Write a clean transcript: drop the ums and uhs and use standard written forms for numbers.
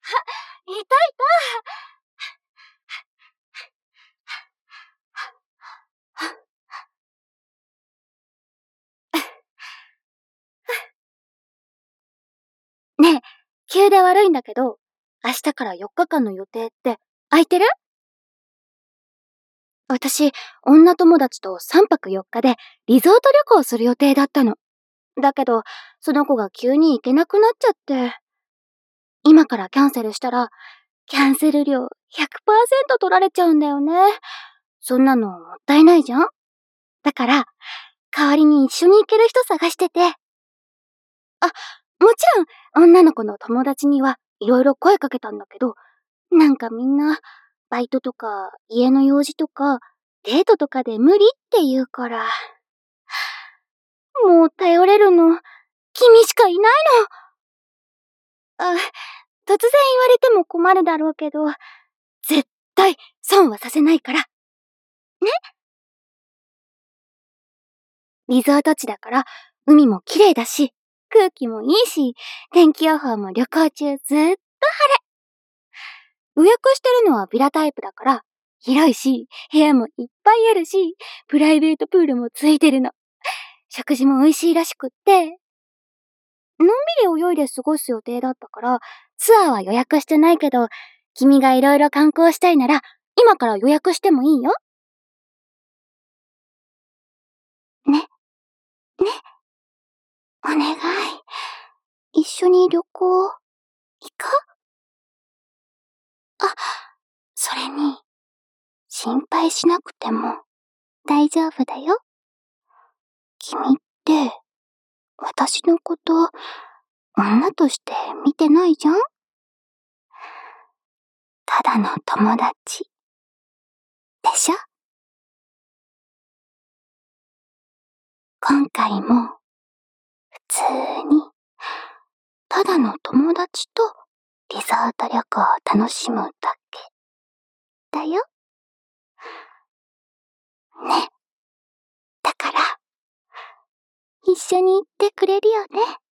いたいた。ねえ、急で悪いんだけど、明日から4日間の予定って空いてる？私、女友達と3泊4日でリゾート旅行する予定だったの。だけど、その子が急に行けなくなっちゃって、今からキャンセルしたら、キャンセル料100%取られちゃうんだよね。そんなのもったいないじゃん？だから、代わりに一緒に行ける人探してて。あ、もちろん、女の子の友達にはいろいろ声かけたんだけど、なんかみんな、バイトとか、家の用事とか、デートとかで無理って言うから、もう頼れるの、君しかいないの。突然言われても困るだろうけど、絶対損はさせないから。ね？リゾート地だから、海も綺麗だし、空気もいいし、天気予報も旅行中ずっと予約してるのはビラタイプだから、広いし、部屋もいっぱいあるし、プライベートプールもついてるの。食事も美味しいらしくって、のんびり泳いで過ごす予定だったから、ツアーは予約してないけど、君がいろいろ観光したいなら、今から予約してもいいよ。ね、ね、お願い。一緒に旅行、行こう。あ、それに、心配しなくても大丈夫だよ。君って、私のこと、女として見てないじゃん？ただの友達。でしょ？今回も、普通に、ただの友達とリゾート旅行を楽しむだけ。だよ。ね。だから、一緒に行ってくれるよね。